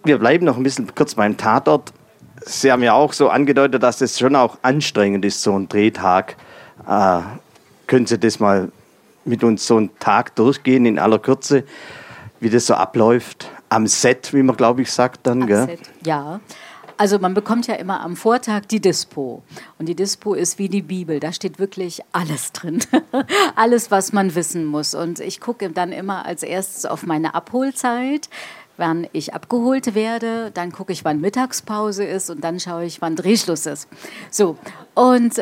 Wir bleiben noch ein bisschen kurz beim Tatort. Sie haben ja auch so angedeutet, dass es schon auch anstrengend ist, so ein Drehtag. Können Sie das mal mit uns so einen Tag durchgehen in aller Kürze, wie das so abläuft? Am Set, wie man, glaube ich, sagt dann, gell? Set, ja. Also man bekommt ja immer am Vortag die Dispo. Und die Dispo ist wie die Bibel. Da steht wirklich alles drin. Alles, was man wissen muss. Und ich gucke dann immer als erstes auf meine Abholzeit, wann ich abgeholt werde. Dann gucke ich, wann Mittagspause ist. Und dann schaue ich, wann Drehschluss ist. So. Und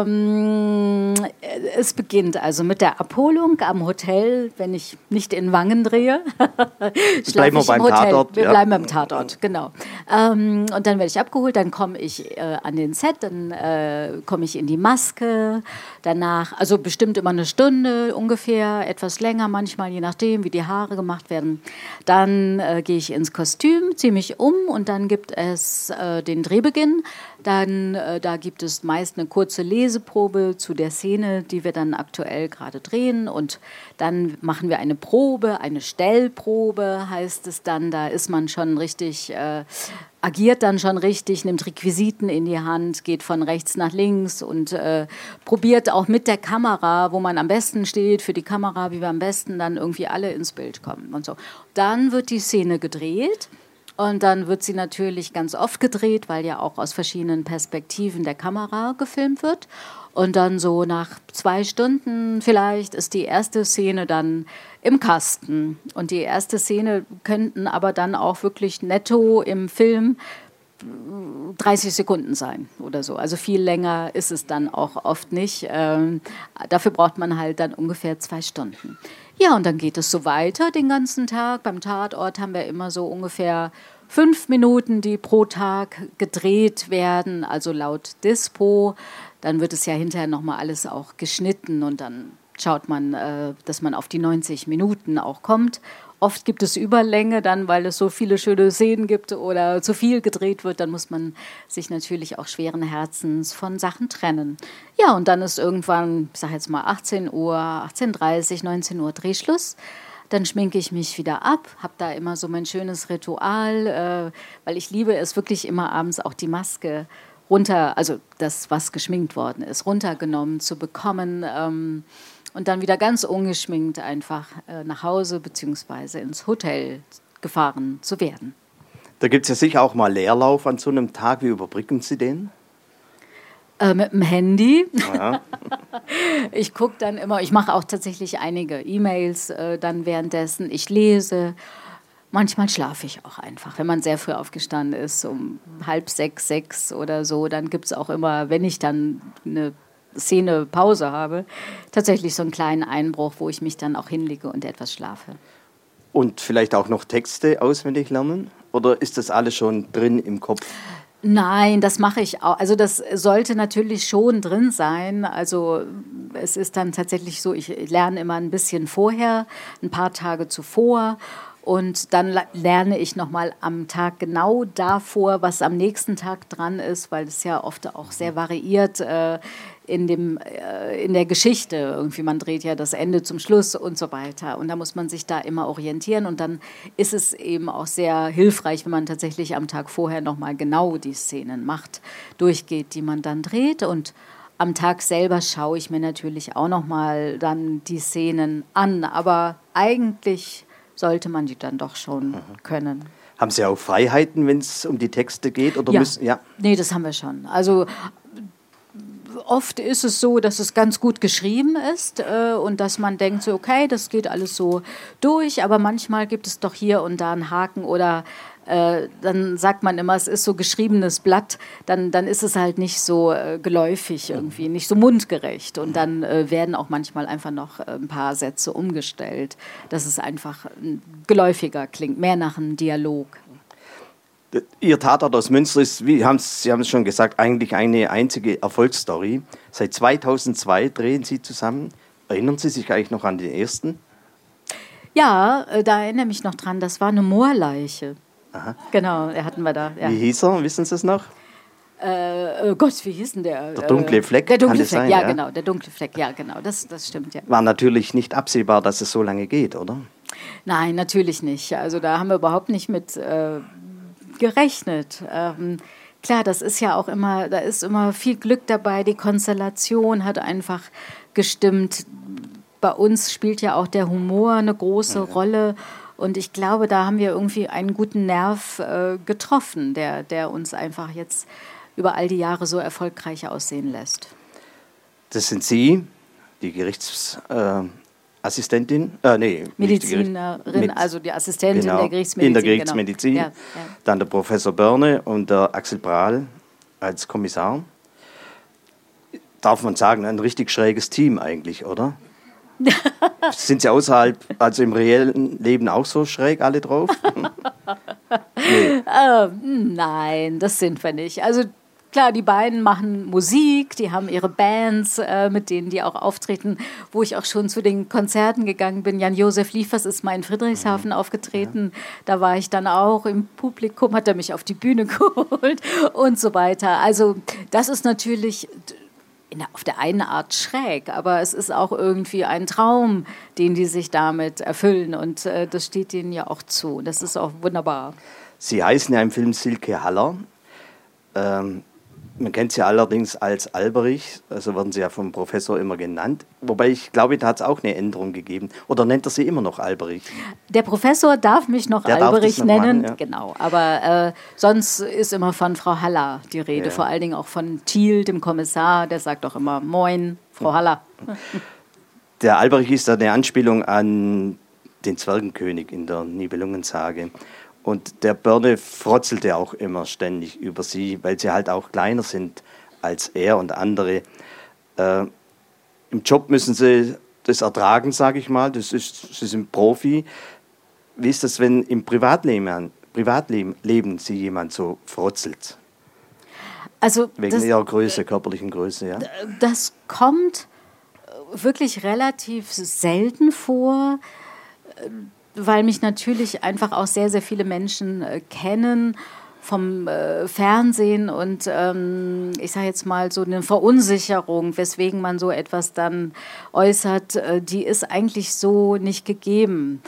es beginnt also mit der Abholung am Hotel, wenn ich nicht in Wangen drehe. Bleiben wir beim Tatort. Wir bleiben beim Tatort, genau. Und dann werde ich abgeholt, dann komme ich an den Set, dann komme ich in die Maske. Danach, also bestimmt immer eine Stunde ungefähr, etwas länger manchmal, je nachdem, wie die Haare gemacht werden. Dann gehe ich ins Kostüm, ziehe mich um und dann gibt es den Drehbeginn. Dann, da gibt es meist eine kurze Leseprobe zu der Szene, die wir dann aktuell gerade drehen. Und dann machen wir eine Probe, eine Stellprobe heißt es dann. Da ist man schon richtig, agiert dann schon richtig, nimmt Requisiten in die Hand, geht von rechts nach links und probiert auch mit der Kamera, wo man am besten steht, für die Kamera, wie wir am besten dann irgendwie alle ins Bild kommen und so. Dann wird die Szene gedreht. Und dann wird sie natürlich ganz oft gedreht, weil ja auch aus verschiedenen Perspektiven der Kamera gefilmt wird. Und dann so nach 2 Stunden vielleicht ist die erste Szene dann im Kasten. Und die erste Szene könnten aber dann auch wirklich netto im Film 30 Sekunden sein oder so. Also viel länger ist es dann auch oft nicht. Dafür braucht man halt dann ungefähr 2 Stunden. Ja, und dann geht es so weiter den ganzen Tag. Beim Tatort haben wir immer so ungefähr 5 Minuten, die pro Tag gedreht werden, also laut Dispo. Dann wird es ja hinterher nochmal alles auch geschnitten und dann schaut man, dass man auf die 90 Minuten auch kommt. Oft gibt es Überlänge dann, weil es so viele schöne Szenen gibt oder zu viel gedreht wird. Dann muss man sich natürlich auch schweren Herzens von Sachen trennen. Ja, und dann ist irgendwann, ich sage jetzt mal 18 Uhr, 18:30, 19 Uhr Drehschluss. Dann schminke ich mich wieder ab, habe da immer so mein schönes Ritual, weil ich liebe es wirklich immer abends auch die Maske runter, also das, was geschminkt worden ist, runtergenommen zu bekommen. Und dann wieder ganz ungeschminkt einfach nach Hause bzw. ins Hotel gefahren zu werden. Da gibt es ja sicher auch mal Leerlauf an so einem Tag. Wie überbrücken Sie den? Mit dem Handy. Ja. Ich gucke dann immer, ich mache auch tatsächlich einige E-Mails dann währenddessen. Ich lese. Manchmal schlafe ich auch einfach. Wenn man sehr früh aufgestanden ist, um 5:30, 6 oder so, dann gibt es auch immer, wenn ich dann eine Szene Pause habe, tatsächlich so einen kleinen Einbruch, wo ich mich dann auch hinlege und etwas schlafe. Und vielleicht auch noch Texte auswendig lernen? Oder ist das alles schon drin im Kopf? Nein, das mache ich auch. Also das sollte natürlich schon drin sein. Also es ist dann tatsächlich so, ich lerne immer ein bisschen vorher, ein paar Tage zuvor. Und dann lerne ich nochmal am Tag genau davor, was am nächsten Tag dran ist, weil es ja oft auch sehr variiert in der Geschichte. Irgendwie, man dreht ja das Ende zum Schluss und so weiter. Und da muss man sich da immer orientieren. Und dann ist es eben auch sehr hilfreich, wenn man tatsächlich am Tag vorher nochmal genau die Szenen macht, durchgeht, die man dann dreht. Und am Tag selber schaue ich mir natürlich auch nochmal dann die Szenen an. Aber eigentlich sollte man die dann doch schon können. Haben Sie auch Freiheiten, wenn es um die Texte geht? Oder ja. Nee, das haben wir schon. Also oft ist es so, dass es ganz gut geschrieben ist und dass man denkt, so, okay, das geht alles so durch, aber manchmal gibt es doch hier und da einen Haken oder dann sagt man immer, es ist so geschriebenes Blatt, dann ist es halt nicht so geläufig irgendwie, nicht so mundgerecht. Und dann werden auch manchmal einfach noch ein paar Sätze umgestellt, dass es einfach geläufiger klingt, mehr nach einem Dialog. Ihr Tatort aus Münster ist, Sie haben es schon gesagt, eigentlich eine einzige Erfolgsstory. Seit 2002 drehen Sie zusammen. Erinnern Sie sich eigentlich noch an den ersten? Ja, da erinnere ich mich noch dran, das war eine Moorleiche. Aha. Genau, hatten wir da. Ja. Wie hieß er? Wissen Sie es noch? Gott, wie hieß denn der? Der dunkle Fleck. Der dunkle Fleck, sein, ja, genau, der dunkle Fleck, ja, genau, das stimmt, ja. War natürlich nicht absehbar, dass es so lange geht, oder? Nein, natürlich nicht. Also da haben wir überhaupt nicht mit gerechnet. Klar, das ist ja auch immer, da ist immer viel Glück dabei. Die Konstellation hat einfach gestimmt. Bei uns spielt ja auch der Humor eine große Rolle. Und ich glaube, da haben wir irgendwie einen guten Nerv getroffen, der uns einfach jetzt über all die Jahre so erfolgreich aussehen lässt. Das sind Sie, die Gerichtsassistentin, Medizinerin, also die Assistentin der Gerichtsmedizin. In der Gerichtsmedizin. Genau. Ja. Dann der Professor Börne und der Axel Prahl als Kommissar. Darf man sagen, ein richtig schräges Team eigentlich, oder? Sind Sie außerhalb, also im reellen Leben auch so schräg alle drauf? Nee. Nein, das sind wir nicht. Also klar, die beiden machen Musik, die haben ihre Bands, mit denen die auch auftreten, wo ich auch schon zu den Konzerten gegangen bin. Jan-Josef Liefers ist mal in Friedrichshafen aufgetreten, da war ich dann auch im Publikum, hat er mich auf die Bühne geholt und so weiter. Also das ist natürlich auf der einen Art schräg, aber es ist auch irgendwie ein Traum, den die sich damit erfüllen und das steht denen ja auch zu. Das ist auch wunderbar. Sie heißen ja im Film Silke Haller. Man kennt sie allerdings als Alberich, also werden sie ja vom Professor immer genannt. Wobei ich glaube, da hat es auch eine Änderung gegeben. Oder nennt er sie immer noch Alberich? Der Professor darf mich noch Alberich nennen, machen, ja. Genau. Aber sonst ist immer von Frau Haller die Rede, vor allen Dingen auch von Thiel, dem Kommissar, der sagt auch immer Moin, Frau Haller. Der Alberich ist eine Anspielung an den Zwergenkönig in der Nibelungensage. Und der Börne frotzelte auch immer ständig über sie, weil sie halt auch kleiner sind als er und andere. Im Job müssen sie das ertragen, sage ich mal. Sie sind Profi. Wie ist das, wenn im Privatleben sie jemand so frotzelt? Also wegen ihrer Größe, körperlichen Größe, ja? Das kommt wirklich relativ selten vor, weil mich natürlich einfach auch sehr, sehr viele Menschen kennen vom Fernsehen und ich sage jetzt mal so eine Verunsicherung, weswegen man so etwas dann äußert, die ist eigentlich so nicht gegeben.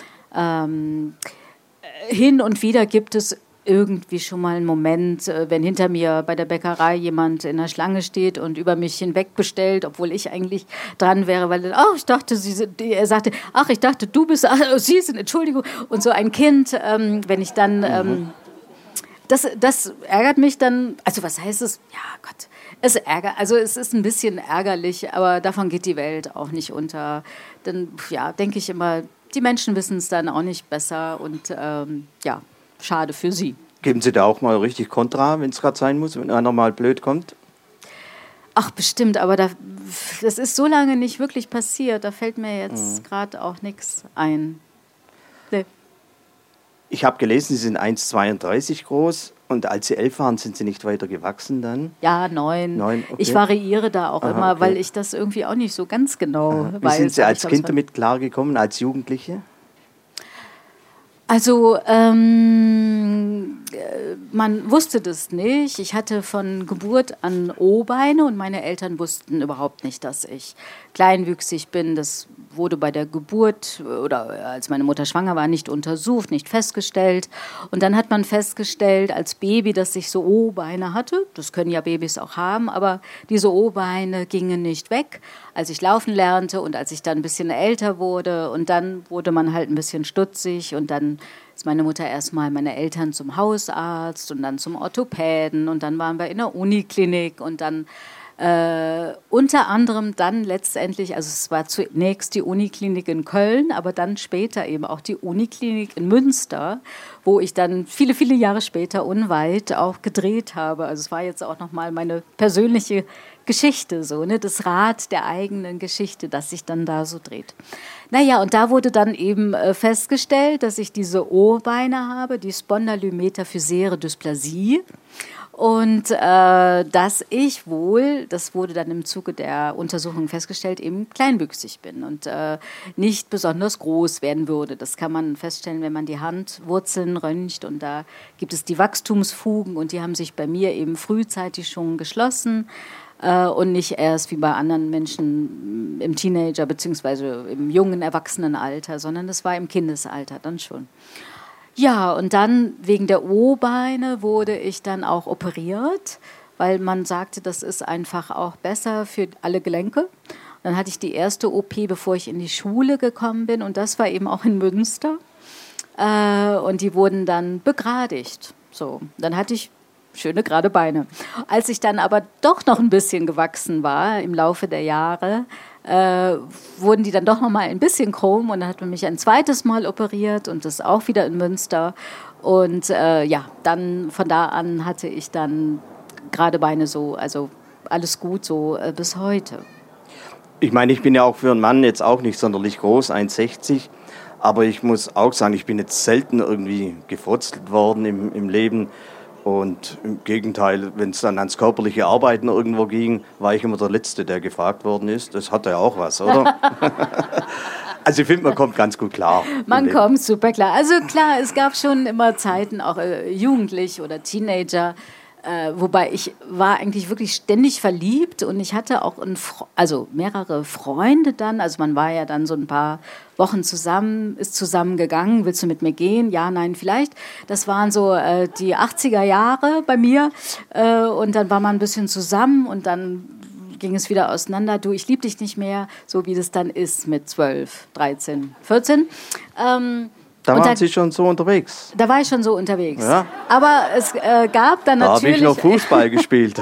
Hin und wieder gibt es irgendwie schon mal einen Moment, wenn hinter mir bei der Bäckerei jemand in der Schlange steht und über mich hinweg bestellt, obwohl ich eigentlich dran wäre, weil ich dachte, er sagte, ich dachte, du bist, Sie sind, Entschuldigung, und so ein Kind, wenn ich dann, das ärgert mich dann, also was heißt es? Ja, Gott, es ist ein bisschen ärgerlich, aber davon geht die Welt auch nicht unter. Dann, denke ich immer, die Menschen wissen es dann auch nicht besser und schade für Sie. Geben Sie da auch mal richtig Kontra, wenn es gerade sein muss, wenn einer mal blöd kommt? Ach, bestimmt, aber das ist so lange nicht wirklich passiert. Da fällt mir jetzt gerade auch nichts ein. Nee. Ich habe gelesen, Sie sind 1,32 groß und als Sie 11 waren, sind Sie nicht weiter gewachsen dann? Ja, 9. Okay. Ich variiere da auch immer, okay, weil ich das irgendwie auch nicht so ganz genau weiß. Wie sind Sie als Kind damit klargekommen, als Jugendliche? Also man wusste das nicht. Ich hatte von Geburt an O-Beine und meine Eltern wussten überhaupt nicht, dass ich kleinwüchsig bin. Das wurde bei der Geburt oder als meine Mutter schwanger war nicht untersucht, nicht festgestellt. Und dann hat man festgestellt als Baby, dass ich so O-Beine hatte. Das können ja Babys auch haben, aber diese O-Beine gingen nicht weg, als ich laufen lernte und als ich dann ein bisschen älter wurde. Und dann wurde man halt ein bisschen stutzig und dann ist meine Mutter erstmal meine Eltern zum Hausarzt und dann zum Orthopäden und dann waren wir in der Uniklinik und dann unter anderem dann letztendlich, also es war zunächst die Uniklinik in Köln, aber dann später eben auch die Uniklinik in Münster, wo ich dann viele, viele Jahre später unweit auch gedreht habe. Also es war jetzt auch nochmal meine persönliche Geschichte, so, ne? Das Rad der eigenen Geschichte, das sich dann da so dreht. Naja, und da wurde dann eben festgestellt, dass ich diese O-Beine habe, die Spondylometaphysäre Dysplasie. Und dass ich wohl, das wurde dann im Zuge der Untersuchung festgestellt, eben kleinwüchsig bin und nicht besonders groß werden würde. Das kann man feststellen, wenn man die Handwurzeln röntgt und da gibt es die Wachstumsfugen und die haben sich bei mir eben frühzeitig schon geschlossen und nicht erst wie bei anderen Menschen im Teenager- bzw. im jungen Erwachsenenalter, sondern das war im Kindesalter dann schon. Ja, und dann wegen der O-Beine wurde ich dann auch operiert, weil man sagte, das ist einfach auch besser für alle Gelenke. Dann hatte ich die erste OP, bevor ich in die Schule gekommen bin, und das war eben auch in Münster. Und die wurden dann begradigt. So, dann hatte ich schöne gerade Beine. Als ich dann aber doch noch ein bisschen gewachsen war im Laufe der Jahre, wurden die dann doch noch mal ein bisschen krumm, und dann hat man mich ein zweites Mal operiert, und das auch wieder in Münster. Und dann von da an hatte ich dann gerade Beine so, also alles gut so bis heute. Ich meine, ich bin ja auch für einen Mann jetzt auch nicht sonderlich groß, 1,60. Aber ich muss auch sagen, ich bin jetzt selten irgendwie gefutzelt worden im Leben. Und im Gegenteil, wenn es dann ans körperliche Arbeiten irgendwo ging, war ich immer der Letzte, der gefragt worden ist. Das hat ja auch was, oder? Also ich finde, man kommt ganz gut klar. Man kommt super klar. Also klar, es gab schon immer Zeiten, auch jugendlich oder Teenager, wobei ich war eigentlich wirklich ständig verliebt, und ich hatte auch mehrere Freunde dann. Also man war ja dann so ein paar Wochen zusammen, ist zusammen gegangen. Willst du mit mir gehen? Ja, nein, vielleicht. Das waren so die 80er Jahre bei mir, und dann war man ein bisschen zusammen, und dann ging es wieder auseinander. Du, ich liebe dich nicht mehr, so wie das dann ist mit 12, 13, 14. Da waren Sie schon so unterwegs? Da war ich schon so unterwegs. Ja. Aber es gab dann natürlich... Da habe ich noch Fußball gespielt.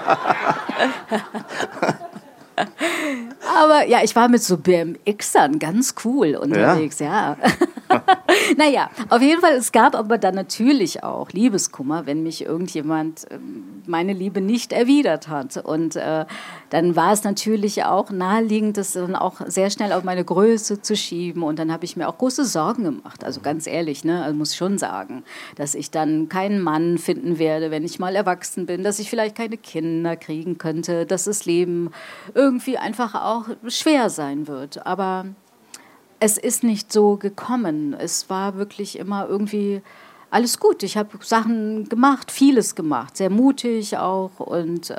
Aber ja, ich war mit so BMXern ganz cool unterwegs, ja. Naja, auf jeden Fall, es gab aber dann natürlich auch Liebeskummer, wenn mich irgendjemand meine Liebe nicht erwidert hat. Und dann war es natürlich auch naheliegend, das dann auch sehr schnell auf meine Größe zu schieben. Und dann habe ich mir auch große Sorgen gemacht. Also ganz ehrlich, ne, also muss ich schon sagen, dass ich dann keinen Mann finden werde, wenn ich mal erwachsen bin, dass ich vielleicht keine Kinder kriegen könnte, dass das Leben irgendwie einfach auch schwer sein wird. Aber es ist nicht so gekommen. Es war wirklich immer irgendwie alles gut. Ich habe Sachen gemacht, vieles gemacht, sehr mutig auch, und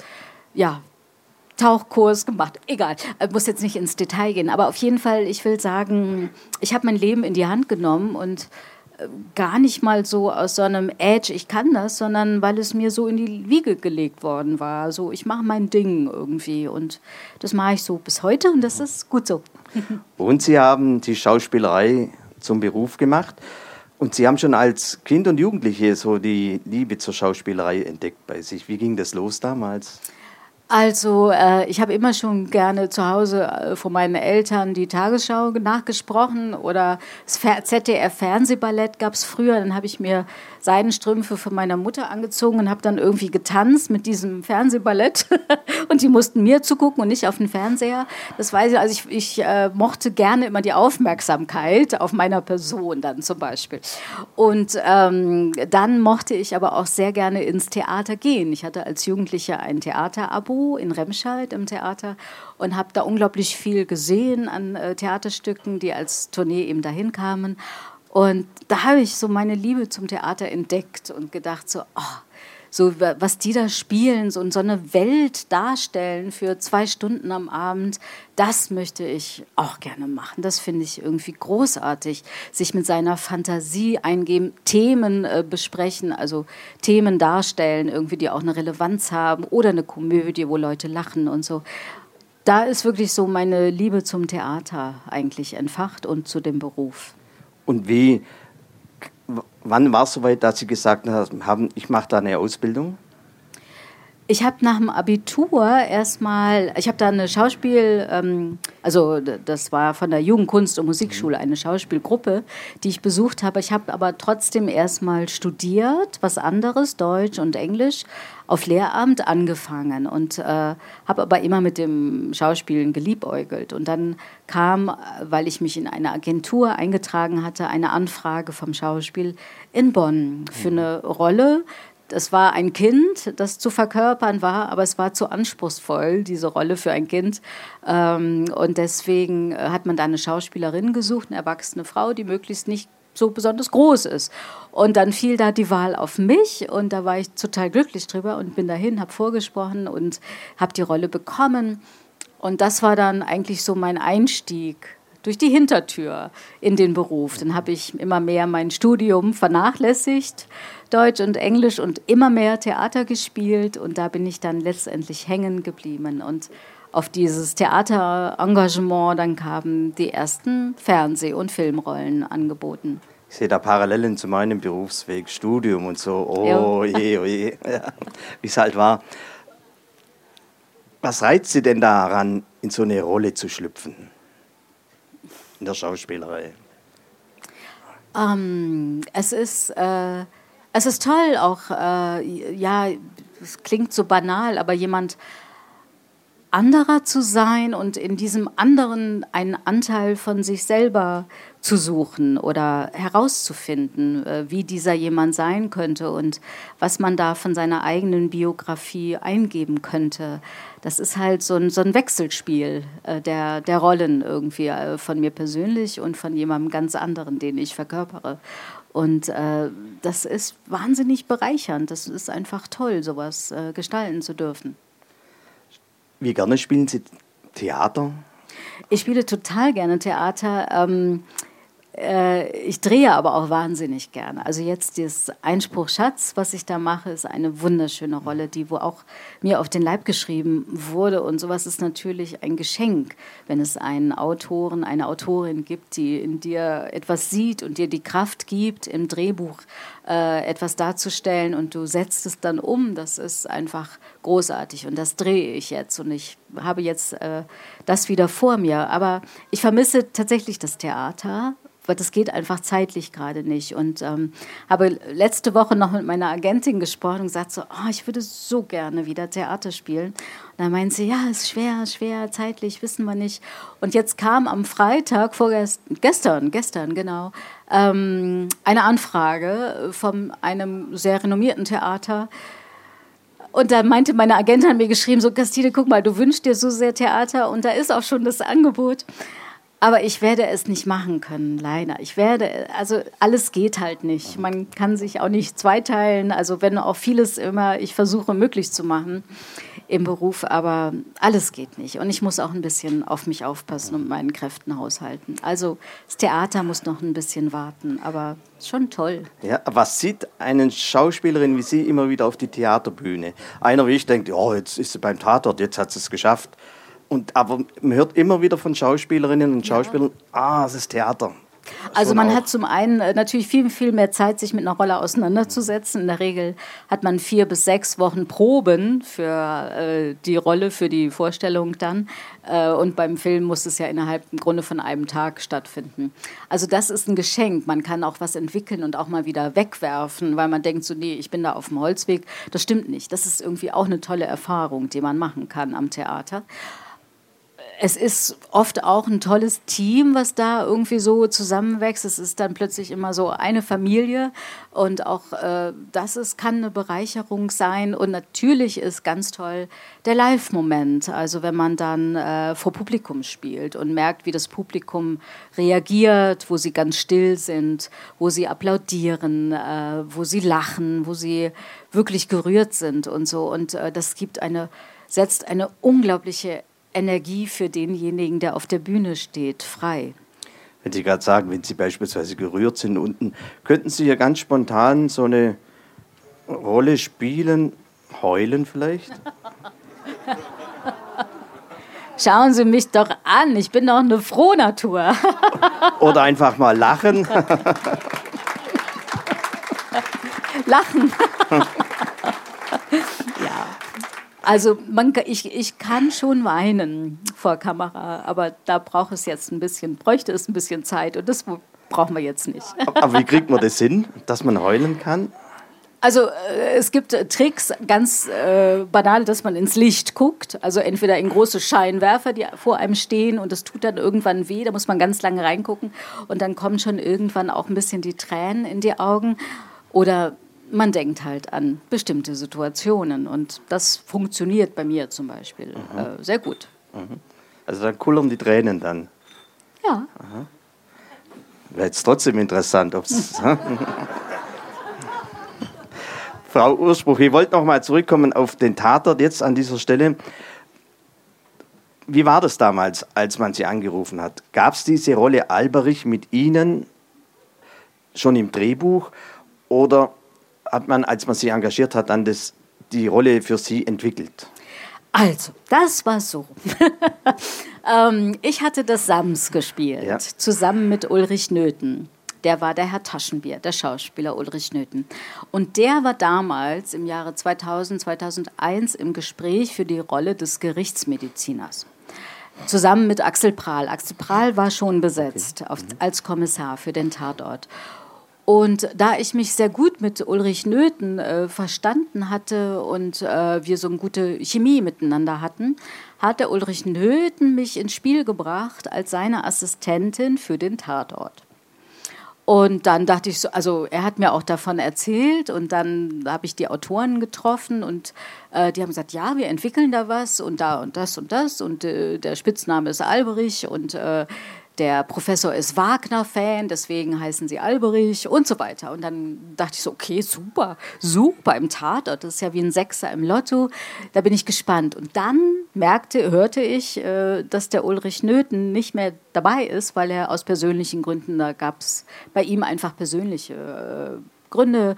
Tauchkurs gemacht. Egal, ich muss jetzt nicht ins Detail gehen, aber auf jeden Fall, ich will sagen, ich habe mein Leben in die Hand genommen, und gar nicht mal so aus so einem Edge, ich kann das, sondern weil es mir so in die Wiege gelegt worden war. So, ich mache mein Ding irgendwie, und das mache ich so bis heute, und das ist gut so. Und Sie haben die Schauspielerei zum Beruf gemacht, und Sie haben schon als Kind und Jugendliche so die Liebe zur Schauspielerei entdeckt bei sich. Wie ging das los damals? Also ich habe immer schon gerne zu Hause von meinen Eltern die Tagesschau nachgesprochen, oder das ZDF-Fernsehballett gab es früher. Dann habe ich mir Seidenstrümpfe von meiner Mutter angezogen und habe dann irgendwie getanzt mit diesem Fernsehballett. Und die mussten mir zugucken und nicht auf den Fernseher. Das weiß ich, also ich mochte gerne immer die Aufmerksamkeit auf meiner Person dann zum Beispiel. Und dann mochte ich aber auch sehr gerne ins Theater gehen. Ich hatte als Jugendliche ein Theaterabo in Remscheid im Theater und habe da unglaublich viel gesehen an Theaterstücken, die als Tournee eben dahin kamen. Und da habe ich so meine Liebe zum Theater entdeckt und gedacht so, so was die da spielen, so eine Welt darstellen für 2 Stunden am Abend, das möchte ich auch gerne machen. Das finde ich irgendwie großartig, sich mit seiner Fantasie eingeben, Themen besprechen, also Themen darstellen, irgendwie, die auch eine Relevanz haben, oder eine Komödie, wo Leute lachen und so. Da ist wirklich so meine Liebe zum Theater eigentlich entfacht und zu dem Beruf. Und wann war es soweit, dass Sie gesagt haben, ich mache da eine Ausbildung? Ich habe nach dem Abitur erstmal, ich habe da eine das war von der Jugendkunst- und Musikschule, eine Schauspielgruppe, die ich besucht habe. Ich habe aber trotzdem erstmal studiert, was anderes, Deutsch und Englisch, auf Lehramt angefangen und habe aber immer mit dem Schauspielen geliebäugelt. Und dann kam, weil ich mich in eine Agentur eingetragen hatte, eine Anfrage vom Schauspiel in Bonn für eine Rolle. Das war ein Kind, das zu verkörpern war, aber es war zu anspruchsvoll, diese Rolle für ein Kind. Und deswegen hat man da eine Schauspielerin gesucht, eine erwachsene Frau, die möglichst nicht so besonders groß ist. Und dann fiel da die Wahl auf mich, und da war ich total glücklich drüber und bin dahin, habe vorgesprochen und habe die Rolle bekommen. Und das war dann eigentlich so mein Einstieg durch die Hintertür in den Beruf. Dann habe ich immer mehr mein Studium vernachlässigt, Deutsch und Englisch, und immer mehr Theater gespielt. Und da bin ich dann letztendlich hängen geblieben. Und auf dieses Theaterengagement dann kamen die ersten Fernseh- und Filmrollen angeboten. Ich sehe da Parallelen zu meinem Berufsweg, Studium und so. Oh je, oh je. Ja, wie es halt war. Was reizt Sie denn daran, in so eine Rolle zu schlüpfen? In der Schauspielerei? Es ist toll, auch, ja, es klingt so banal, aber jemand anderer zu sein und in diesem anderen einen Anteil von sich selber zu suchen oder herauszufinden, wie dieser jemand sein könnte und was man da von seiner eigenen Biografie eingeben könnte. Das ist halt so ein Wechselspiel der Rollen irgendwie von mir persönlich und von jemandem ganz anderen, den ich verkörpere. Und das ist wahnsinnig bereichernd. Das ist einfach toll, sowas gestalten zu dürfen. Wie gerne spielen Sie Theater? Ich spiele total gerne Theater. Ich drehe aber auch wahnsinnig gerne. Also jetzt das Einspruch Schatz, was ich da mache, ist eine wunderschöne Rolle, die wo auch mir auf den Leib geschrieben wurde. Und sowas ist natürlich ein Geschenk, wenn es einen Autoren, eine Autorin gibt, die in dir etwas sieht und dir die Kraft gibt, im Drehbuch etwas darzustellen und du setzt es dann um. Das ist einfach großartig und das drehe ich jetzt und ich habe jetzt das wieder vor mir. Aber ich vermisse tatsächlich das Theater, weil das geht einfach zeitlich gerade nicht. Und habe letzte Woche noch mit meiner Agentin gesprochen und gesagt, so, oh, ich würde so gerne wieder Theater spielen. Und dann meint sie, ja, ist schwer, zeitlich, wissen wir nicht. Und jetzt kam am Freitag, gestern, genau, eine Anfrage von einem sehr renommierten Theater. Und da meinte meine Agentin, hat mir geschrieben, so, Christine, guck mal, du wünschst dir so sehr Theater und da ist auch schon das Angebot. Aber ich werde es nicht machen können, leider. Also alles geht halt nicht. Man kann sich auch nicht zweiteilen. Also wenn auch vieles immer, ich versuche möglich zu machen im Beruf, aber alles geht nicht. Und ich muss auch ein bisschen auf mich aufpassen und mit meinen Kräften haushalten. Also das Theater muss noch ein bisschen warten, aber schon toll. Ja, was sieht eine Schauspielerin wie Sie immer wieder auf die Theaterbühne? Einer wie ich denkt, oh, jetzt ist sie beim Tatort, jetzt hat sie es geschafft. Aber man hört immer wieder von Schauspielerinnen und Schauspielern, es ist Theater. Also man hat zum einen natürlich viel mehr Zeit, sich mit einer Rolle auseinanderzusetzen. In der Regel hat man 4 bis 6 Wochen Proben für die Rolle, für die Vorstellung dann. Und beim Film muss es ja innerhalb im Grunde von einem Tag stattfinden. Also das ist ein Geschenk. Man kann auch was entwickeln und auch mal wieder wegwerfen, weil man denkt so, nee, ich bin da auf dem Holzweg. Das stimmt nicht. Das ist irgendwie auch eine tolle Erfahrung, die man machen kann am Theater. Es ist oft auch ein tolles Team, was da irgendwie so zusammenwächst. Es ist dann plötzlich immer so eine Familie und auch kann eine Bereicherung sein. Und natürlich ist ganz toll der Live-Moment, also wenn man dann vor Publikum spielt und merkt, wie das Publikum reagiert, wo sie ganz still sind, wo sie applaudieren, wo sie lachen, wo sie wirklich gerührt sind und so. Und das setzt eine unglaubliche Energie für denjenigen, der auf der Bühne steht, frei. Wenn Sie gerade sagen, wenn Sie beispielsweise gerührt sind unten, könnten Sie ja ganz spontan so eine Rolle spielen, heulen vielleicht? Schauen Sie mich doch an, ich bin doch eine Frohnatur. Oder einfach mal lachen. Lachen. Ja. Also ich kann schon weinen vor Kamera, aber da bräuchte es ein bisschen Zeit und das brauchen wir jetzt nicht. Aber wie kriegt man das hin, dass man heulen kann? Also es gibt Tricks, ganz banal, dass man ins Licht guckt, also entweder in große Scheinwerfer, die vor einem stehen und das tut dann irgendwann weh, da muss man ganz lange reingucken und dann kommen schon irgendwann auch ein bisschen die Tränen in die Augen oder man denkt halt an bestimmte Situationen und das funktioniert bei mir zum Beispiel sehr gut. Also dann kullern die Tränen dann? Ja. Wäre jetzt trotzdem interessant, ob es... Frau Urspruch, ich wollte noch mal zurückkommen auf den Tatort jetzt an dieser Stelle. Wie war das damals, als man Sie angerufen hat? Gab es diese Rolle Alberich mit Ihnen schon im Drehbuch oder hat man, als man Sie engagiert hat, dann die Rolle für Sie entwickelt? Also, das war so. Ich hatte das Sams gespielt, zusammen mit Ulrich Nöthen. Der war der Herr Taschenbier, der Schauspieler Ulrich Nöthen. Und der war damals im Jahre 2000, 2001 im Gespräch für die Rolle des Gerichtsmediziners. Zusammen mit Axel Prahl. Axel Prahl war schon besetzt als Kommissar für den Tatort. Und da ich mich sehr gut mit Ulrich Nöthen verstanden hatte und wir so eine gute Chemie miteinander hatten, hat der Ulrich Nöthen mich ins Spiel gebracht als seine Assistentin für den Tatort. Und dann dachte ich so, also er hat mir auch davon erzählt und dann habe ich die Autoren getroffen und die haben gesagt, ja, wir entwickeln da was und da und das und das und der Spitzname ist Alberich und der Professor ist Wagner-Fan, deswegen heißen sie Alberich und so weiter. Und dann dachte ich so, okay, super, super im Tatort, das ist ja wie ein Sechser im Lotto, da bin ich gespannt. Und dann hörte ich, dass der Ulrich Nöthen nicht mehr dabei ist, weil er aus persönlichen Gründen, da gab es bei ihm einfach persönliche Gründe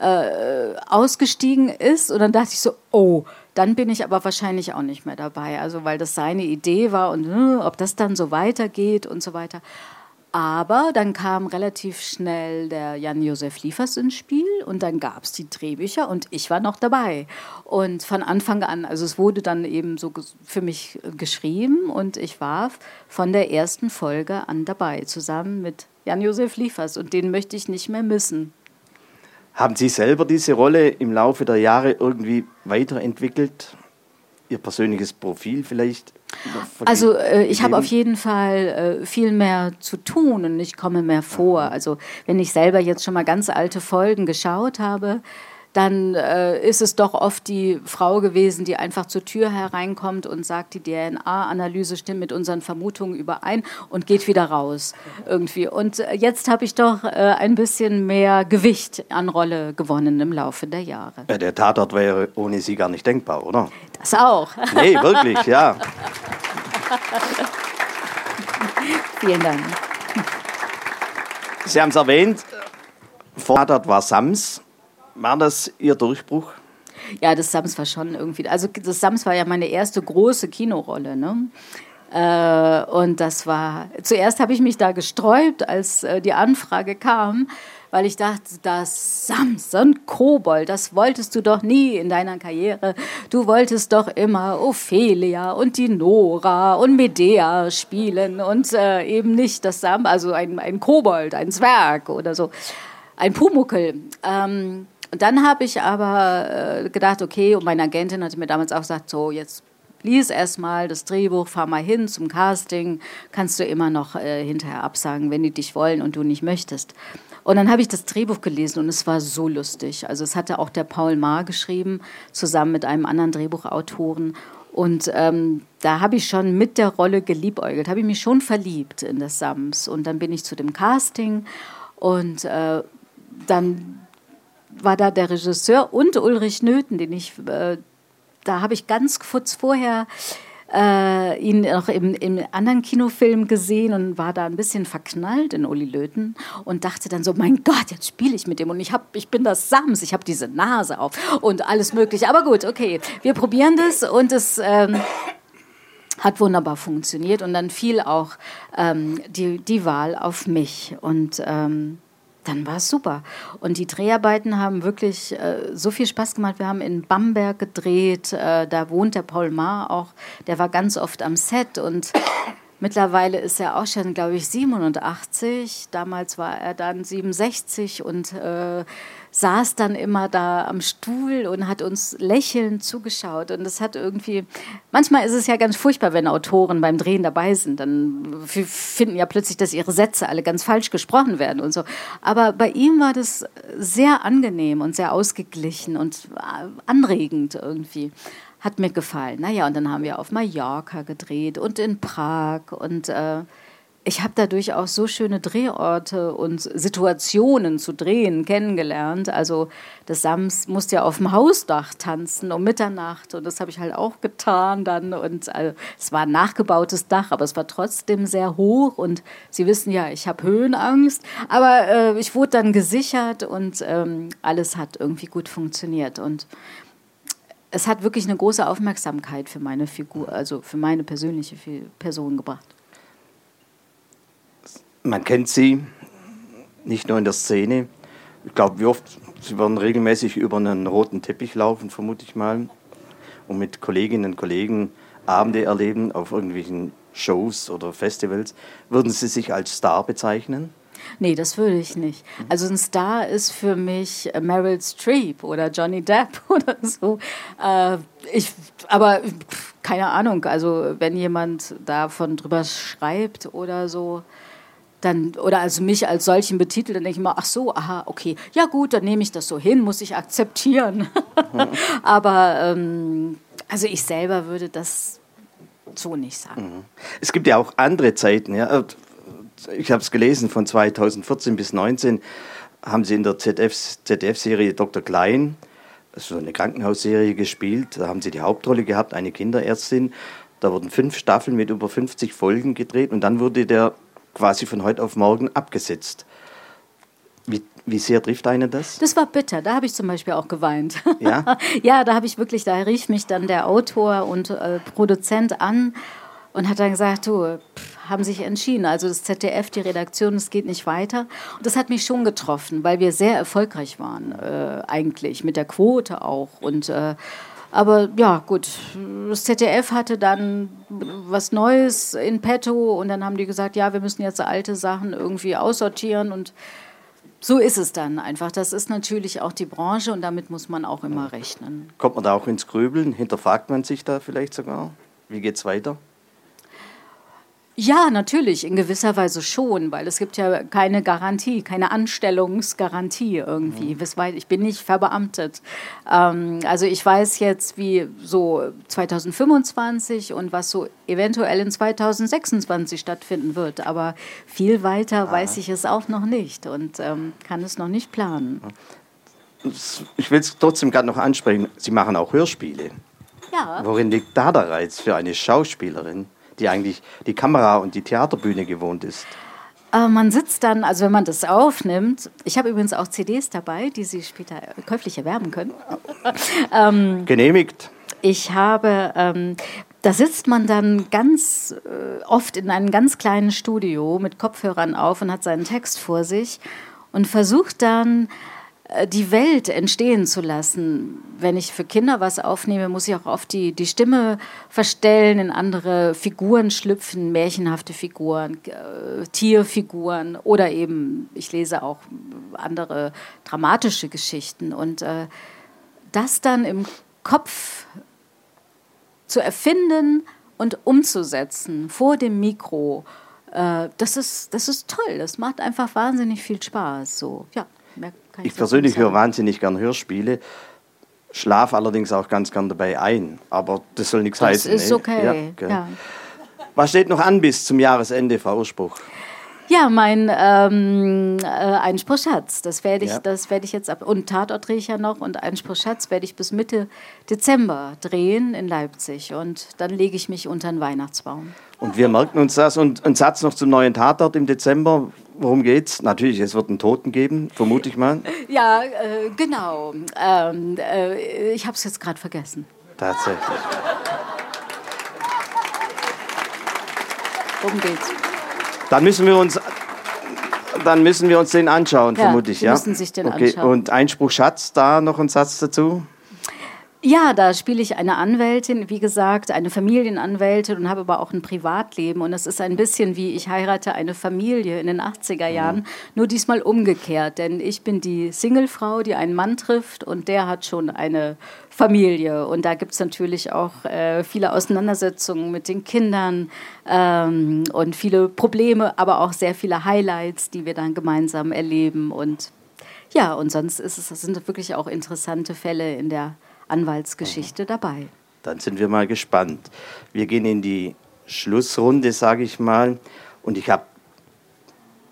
ausgestiegen ist. Und dann dachte ich so, oh, dann bin ich aber wahrscheinlich auch nicht mehr dabei. Also weil das seine Idee war und ob das dann so weitergeht und so weiter. Aber dann kam relativ schnell der Jan-Josef Liefers ins Spiel und dann gab es die Drehbücher und ich war noch dabei. Und von Anfang an, also es wurde dann eben so für mich geschrieben und ich war von der ersten Folge an dabei, zusammen mit Jan-Josef Liefers und den möchte ich nicht mehr missen. Haben Sie selber diese Rolle im Laufe der Jahre irgendwie weiterentwickelt? Ihr persönliches Profil vielleicht? Also ich habe auf jeden Fall viel mehr zu tun und ich komme mehr vor. Also wenn ich selber jetzt schon mal ganz alte Folgen geschaut habe, dann ist es doch oft die Frau gewesen, die einfach zur Tür hereinkommt und sagt, die DNA-Analyse stimmt mit unseren Vermutungen überein und geht wieder raus irgendwie. Und jetzt habe ich doch ein bisschen mehr Gewicht an Rolle gewonnen im Laufe der Jahre. Ja, der Tatort wäre ohne Sie gar nicht denkbar, oder? Das auch. Nee, wirklich, ja. Vielen Dank. Sie haben es erwähnt, vor Tatort war Sams. War das Ihr Durchbruch? Ja, das Sams war schon irgendwie, also das Sams war ja meine erste große Kinorolle, ne? Und das war, zuerst habe ich mich da gesträubt, als die Anfrage kam, weil ich dachte, das Sams, so ein Kobold, das wolltest du doch nie in deiner Karriere. Du wolltest doch immer Ophelia und die Nora und Medea spielen und eben nicht das Sams, also ein Kobold, ein Zwerg oder so, ein Pumuckl. Und dann habe ich aber gedacht, okay, und meine Agentin hatte mir damals auch gesagt, so jetzt lies erstmal das Drehbuch, fahr mal hin zum Casting, kannst du immer noch hinterher absagen, wenn die dich wollen und du nicht möchtest. Und dann habe ich das Drehbuch gelesen und es war so lustig. Also es hatte auch der Paul Maar geschrieben, zusammen mit einem anderen Drehbuchautoren. Und da habe ich schon mit der Rolle geliebäugelt, habe ich mich schon verliebt in das Sams. Und dann bin ich zu dem Casting und dann war da der Regisseur und Ulrich Nöthen, den ich, da habe ich ganz kurz vorher ihn noch im anderen Kinofilm gesehen und war da ein bisschen verknallt in Uli Nöthen und dachte dann so, mein Gott, jetzt spiele ich mit dem und ich bin das Sams, ich habe diese Nase auf und alles mögliche. Aber gut, okay, wir probieren das und es hat wunderbar funktioniert und dann fiel auch die Wahl auf mich und dann war es super. Und die Dreharbeiten haben wirklich so viel Spaß gemacht. Wir haben in Bamberg gedreht, da wohnt der Paul Maar auch. Der war ganz oft am Set und mittlerweile ist er auch schon, glaube ich, 87. Damals war er dann 67 und saß dann immer da am Stuhl und hat uns lächelnd zugeschaut. Und das hat irgendwie, manchmal ist es ja ganz furchtbar, wenn Autoren beim Drehen dabei sind. Dann finden ja plötzlich, dass ihre Sätze alle ganz falsch gesprochen werden und so. Aber bei ihm war das sehr angenehm und sehr ausgeglichen und anregend irgendwie. Hat mir gefallen. Naja, und dann haben wir auf Mallorca gedreht und in Prag und ich habe dadurch auch so schöne Drehorte und Situationen zu drehen kennengelernt. Also des Sams musste ja auf dem Hausdach tanzen um Mitternacht und das habe ich halt auch getan dann. Und es war ein nachgebautes Dach, aber es war trotzdem sehr hoch und Sie wissen ja, ich habe Höhenangst, aber ich wurde dann gesichert und alles hat irgendwie gut funktioniert und es hat wirklich eine große Aufmerksamkeit für meine Figur, also für meine persönliche Person gebracht. Man kennt Sie nicht nur in der Szene. Ich glaube, wie oft, Sie werden regelmäßig über einen roten Teppich laufen, vermute ich mal, und mit Kolleginnen und Kollegen Abende erleben auf irgendwelchen Shows oder Festivals. Würden Sie sich als Star bezeichnen? Nee, das würde ich nicht. Also ein Star ist für mich Meryl Streep oder Johnny Depp oder so. Aber keine Ahnung, also wenn jemand davon drüber schreibt oder so, dann, oder also mich als solchen betitelt, dann denke ich mal, ach so, aha, okay, ja gut, dann nehme ich das so hin, muss ich akzeptieren. Aber also ich selber würde das so nicht sagen. Es gibt ja auch andere Zeiten. Ja. Ich habe es gelesen, von 2014 bis 2019 haben Sie in der ZDF-Serie Dr. Klein, so eine Krankenhausserie, gespielt. Da haben Sie die Hauptrolle gehabt, eine Kinderärztin. Da wurden 5 Staffeln mit über 50 Folgen gedreht und dann wurde der quasi von heute auf morgen abgesetzt. Wie sehr trifft einen das? Das war bitter, da habe ich zum Beispiel auch geweint. Ja? Ja, da rief mich dann der Autor und Produzent an und hat dann gesagt, du, haben sich entschieden, also das ZDF, die Redaktion, es geht nicht weiter. Und das hat mich schon getroffen, weil wir sehr erfolgreich waren eigentlich, mit der Quote auch und aber ja, gut, das ZDF hatte dann was Neues in petto und dann haben die gesagt, ja, wir müssen jetzt alte Sachen irgendwie aussortieren und so ist es dann einfach. Das ist natürlich auch die Branche und damit muss man auch immer rechnen. Kommt man da auch ins Grübeln? Hinterfragt man sich da vielleicht sogar? Wie geht's weiter? Ja, natürlich, in gewisser Weise schon, weil es gibt ja keine Garantie, keine Anstellungsgarantie irgendwie. Ich bin nicht verbeamtet. Also ich weiß jetzt, wie so 2025 und was so eventuell in 2026 stattfinden wird, aber viel weiter weiß ich es auch noch nicht und kann es noch nicht planen. Ich will es trotzdem gerade noch ansprechen, Sie machen auch Hörspiele. Ja. Worin liegt da der Reiz für eine Schauspielerin, die eigentlich die Kamera und die Theaterbühne gewohnt ist? Man sitzt dann, also wenn man das aufnimmt, ich habe übrigens auch CDs dabei, die Sie später käuflich erwerben können. Genehmigt. Ich habe, da sitzt man dann ganz oft in einem ganz kleinen Studio mit Kopfhörern auf und hat seinen Text vor sich und versucht dann, die Welt entstehen zu lassen. Wenn ich für Kinder was aufnehme, muss ich auch oft die Stimme verstellen, in andere Figuren schlüpfen, märchenhafte Figuren, Tierfiguren oder eben, ich lese auch andere dramatische Geschichten. Und das dann im Kopf zu erfinden und umzusetzen vor dem Mikro, das ist toll. Das macht einfach wahnsinnig viel Spaß. So, ja. Ich persönlich höre wahnsinnig gern Hörspiele, schlafe allerdings auch ganz gern dabei ein, aber das soll nichts heißen. Das ist okay. Ja, ja. Was steht noch an bis zum Jahresende, Frau Urspruch? Ja, mein Einspruch Schatz, das werde ich jetzt ab. Und Tatort drehe ich ja noch und Einspruch Schatz werde ich bis Mitte Dezember drehen in Leipzig und dann lege ich mich unter den Weihnachtsbaum. Und wir merken uns das und ein Satz noch zum neuen Tatort im Dezember. Worum geht's? Natürlich, es wird einen Toten geben, vermute ich mal. Ja, genau. Ich habe es jetzt gerade vergessen. Tatsächlich. Worum geht's? Dann müssen wir uns den anschauen, vermute ich. Sie müssen sich den anschauen. Und Einspruch Schatz, da noch ein Satz dazu? Ja, da spiele ich eine Anwältin, wie gesagt, eine Familienanwältin und habe aber auch ein Privatleben. Und es ist ein bisschen wie, ich heirate eine Familie in den 80er Jahren, nur diesmal umgekehrt. Denn ich bin die Singlefrau, die einen Mann trifft und der hat schon eine Familie. Und da gibt es natürlich auch viele Auseinandersetzungen mit den Kindern und viele Probleme, aber auch sehr viele Highlights, die wir dann gemeinsam erleben. Und ja, und sonst sind wirklich auch interessante Fälle in der Anwaltsgeschichte dabei. Dann sind wir mal gespannt. Wir gehen in die Schlussrunde, sage ich mal. Und ich habe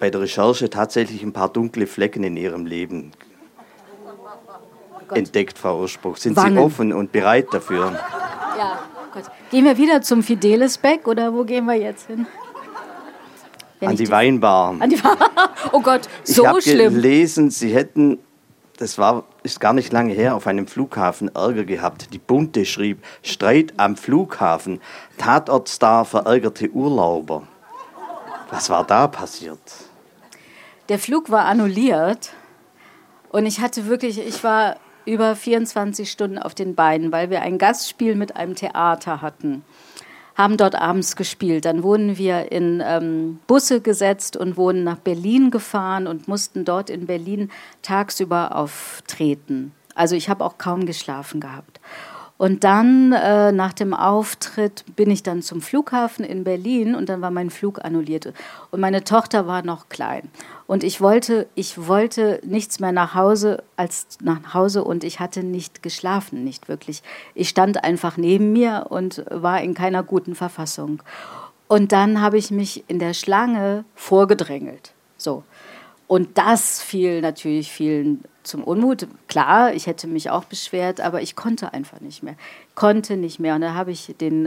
bei der Recherche tatsächlich ein paar dunkle Flecken in Ihrem Leben entdeckt, Frau Urspruch. Sind Wangen. Sie offen und bereit dafür? Ja, Gott. Gehen wir wieder zum Fidelis-Beck oder wo gehen wir jetzt hin? An die Weinbar. Oh Gott, Ich so habe schlimm. gelesen, Sie hätten, ist gar nicht lange her, auf einem Flughafen Ärger gehabt. Die Bunte schrieb, Streit am Flughafen, Tatortstar verärgerte Urlauber. Was war da passiert? Der Flug war annulliert und ich war über 24 Stunden auf den Beinen, weil wir ein Gastspiel mit einem Theater hatten. Haben dort abends gespielt. Dann wurden wir in Busse gesetzt und wurden nach Berlin gefahren und mussten dort in Berlin tagsüber auftreten. Also ich habe auch kaum geschlafen gehabt. Und dann nach dem Auftritt bin ich dann zum Flughafen in Berlin und dann war mein Flug annulliert. Und meine Tochter war noch klein. Und ich wollte nichts mehr nach Hause und ich hatte nicht geschlafen, nicht wirklich. Ich stand einfach neben mir und war in keiner guten Verfassung. Und dann habe ich mich in der Schlange vorgedrängelt. So. Und das fiel natürlich vielen zum Unmut. Klar, ich hätte mich auch beschwert, aber ich konnte einfach nicht mehr. Und da habe ich die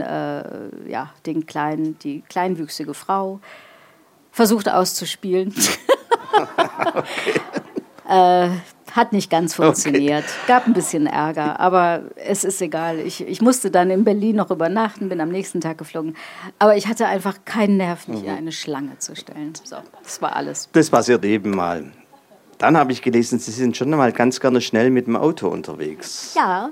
kleinwüchsige Frau versucht auszuspielen. Hat nicht ganz funktioniert. Gab ein bisschen Ärger, aber es ist egal. Ich musste dann in Berlin noch übernachten, bin am nächsten Tag geflogen. Aber ich hatte einfach keinen Nerv, mich in eine Schlange zu stellen. So, das war alles. Das passiert eben mal. Dann habe ich gelesen, Sie sind schon mal ganz gerne schnell mit dem Auto unterwegs. Ja.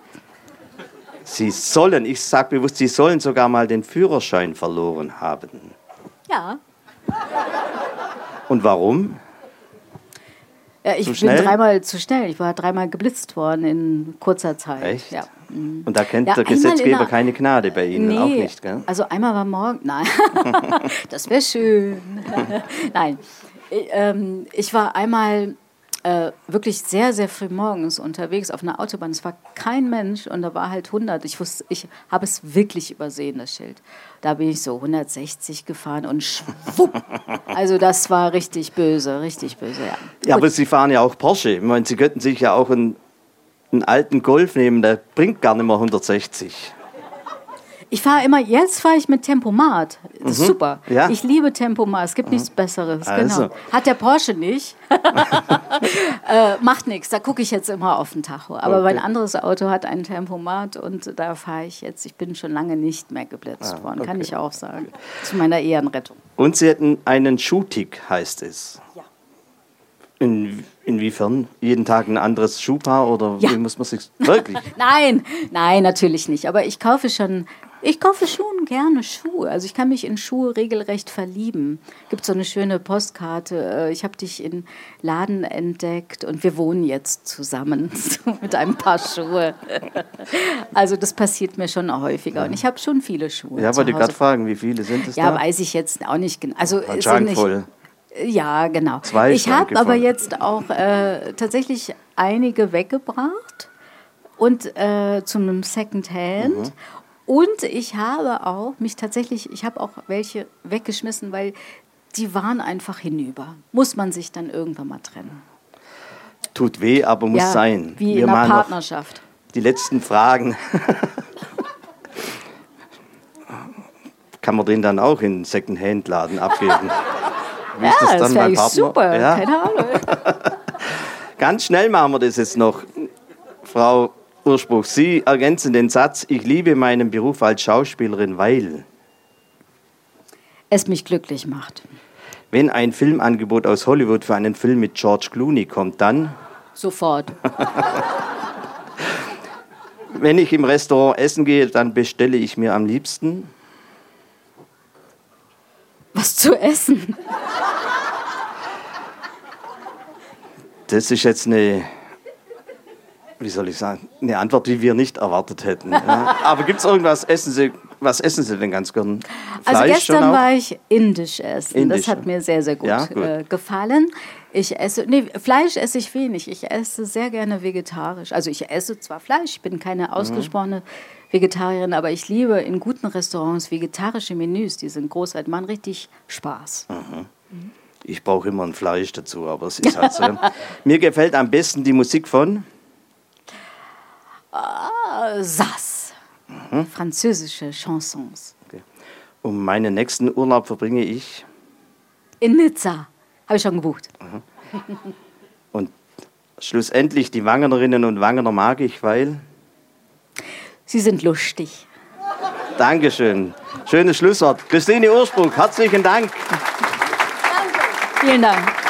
Ich sage bewusst, Sie sollen sogar mal den Führerschein verloren haben. Ja. Und warum? Ja, ich bin dreimal zu schnell. Ich war 3-mal geblitzt worden in kurzer Zeit. Echt? Ja. Und da kennt der Gesetzgeber keine Gnade bei Ihnen, auch nicht, gell? Also einmal war morgen, nein, das wäre schön. Nein, ich war einmal wirklich sehr, sehr früh morgens unterwegs auf einer Autobahn. Es war kein Mensch und da war halt 100. Ich habe es wirklich übersehen, das Schild. Da bin ich so 160 gefahren und schwupp. Also das war richtig böse, ja. Ja, aber Sie fahren ja auch Porsche. Ich meine, Sie könnten sich ja auch einen alten Golf nehmen, der bringt gar nicht mehr 160. Jetzt fahre ich mit Tempomat. Das ist super. Ja? Ich liebe Tempomat. Es gibt nichts Besseres. Also. Genau. Hat der Porsche nicht. Macht nichts. Da gucke ich jetzt immer auf den Tacho. Aber mein anderes Auto hat einen Tempomat und da fahre ich jetzt. Ich bin schon lange nicht mehr geblitzt worden, kann ich auch sagen. Zu meiner Ehrenrettung. Und Sie hätten einen Schuhtick, heißt es. Ja. Inwiefern? Jeden Tag ein anderes Schuhpaar oder Ja. wie muss man sich wirklich? Nein, natürlich nicht. Aber ich kaufe schon gerne Schuhe. Also ich kann mich in Schuhe regelrecht verlieben. Gibt so eine schöne Postkarte. Ich habe dich in Laden entdeckt und wir wohnen jetzt zusammen mit einem Paar Schuhe. Also das passiert mir schon häufiger. Und ich habe schon viele Schuhe. Ja, wollte ich gerade fragen, wie viele sind es Ja, da? weiß ich jetzt auch nicht genau. Also Ein es Schrank sind nicht, voll. ja, genau. Zwei Ich habe Schränke aber voll. jetzt auch tatsächlich einige weggebracht und zu einem Secondhand. Und ich habe auch welche weggeschmissen, weil die waren einfach hinüber. Muss man sich dann irgendwann mal trennen. Tut weh, aber muss sein. Wie Wir in einer machen noch Partnerschaft. die letzten Fragen. Kann man den dann auch in einen Secondhand-Laden abgeben? Wie ist Das wäre beim eigentlich Partner? super. Ja? Keine Ahnung. Ganz schnell machen wir das jetzt noch. Frau Urspruch, Sie ergänzen den Satz, ich liebe meinen Beruf als Schauspielerin, weil... Es mich glücklich macht. Wenn ein Filmangebot aus Hollywood für einen Film mit George Clooney kommt, dann... Sofort. Wenn ich im Restaurant essen gehe, dann bestelle ich mir am liebsten... Was zu essen. Das ist jetzt eine Antwort, die wir nicht erwartet hätten. Ja. Aber gibt es irgendwas, was essen Sie denn ganz gern? Fleisch Also schon gestern auch? war ich indisch essen. Indisch, Das hat mir sehr, sehr gut, ja, gut. gefallen. Fleisch esse ich wenig. Ich esse sehr gerne vegetarisch. Also ich esse zwar Fleisch, ich bin keine ausgesprochene Vegetarierin, aber ich liebe in guten Restaurants vegetarische Menüs. Die sind großartig, machen richtig Spaß. Ich brauche immer ein Fleisch dazu, aber es ist halt so. Mir gefällt am besten die Musik von Sass. Französische Chansons. Okay. Und meinen nächsten Urlaub verbringe ich In Nizza. Habe ich schon gebucht. und schlussendlich die Wangenerinnen und Wangener mag ich, weil... Sie sind lustig. Dankeschön. Schönes Schlusswort. Christine Urspruch, herzlichen Dank. Vielen Dank.